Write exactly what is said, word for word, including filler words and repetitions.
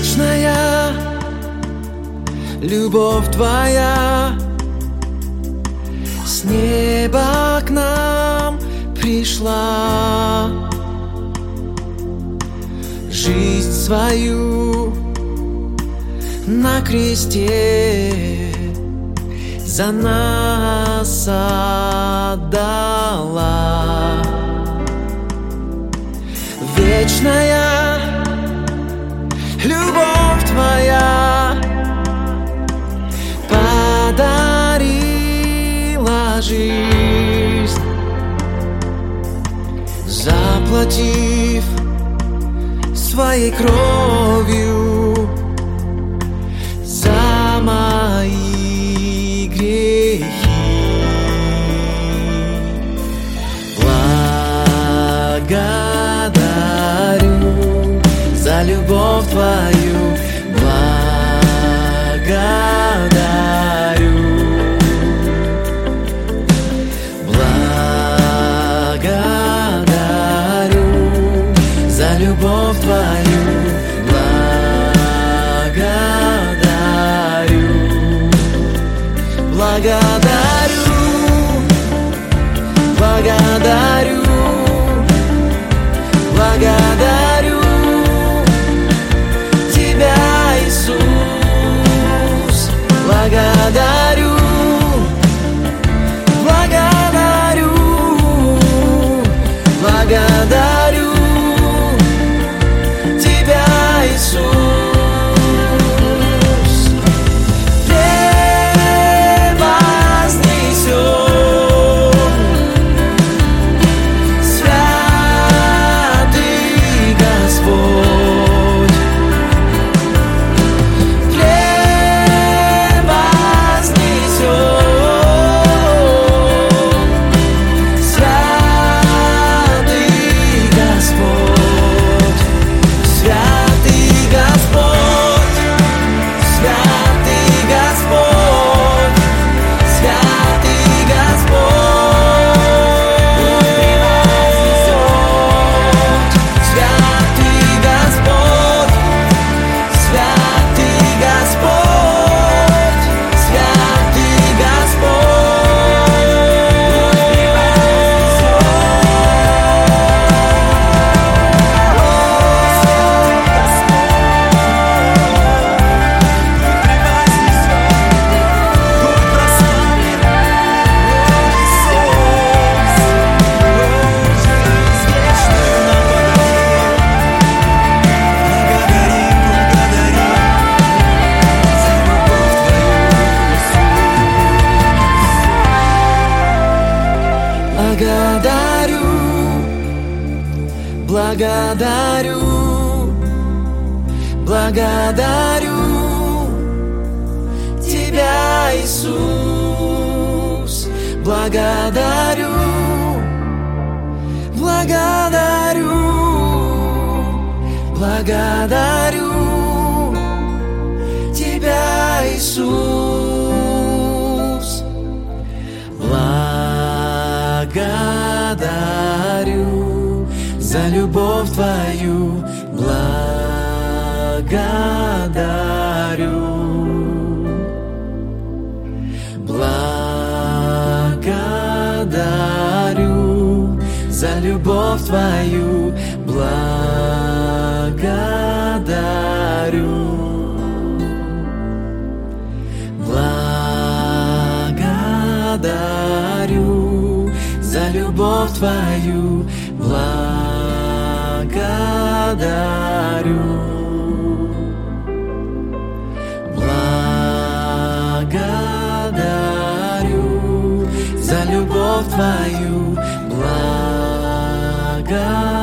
Вечная любовь твоя с неба к нам пришла, жизнь свою на кресте за нас отдала. Вечная любовь твоя подарила жизнь, заплатив своей кровью за мои грехи. Благодарю за любовь твою, благодарю, благодарю за любовь твою, благодарю, благодарю, благодарю, благодарю тебя, Иисус, благодарю, благодарю, благодарю тебя, Иисус. Благодарю, благодарю, благодарю тебя, Иисус, благодарю, благодарю, благодарю тебя, Иисус, благодарю за любовь твою, благодарю, благодарю за любовь твою, благодарю, благодарю за любовь твою, благодарю, благодарю за любовь твою, благодарю.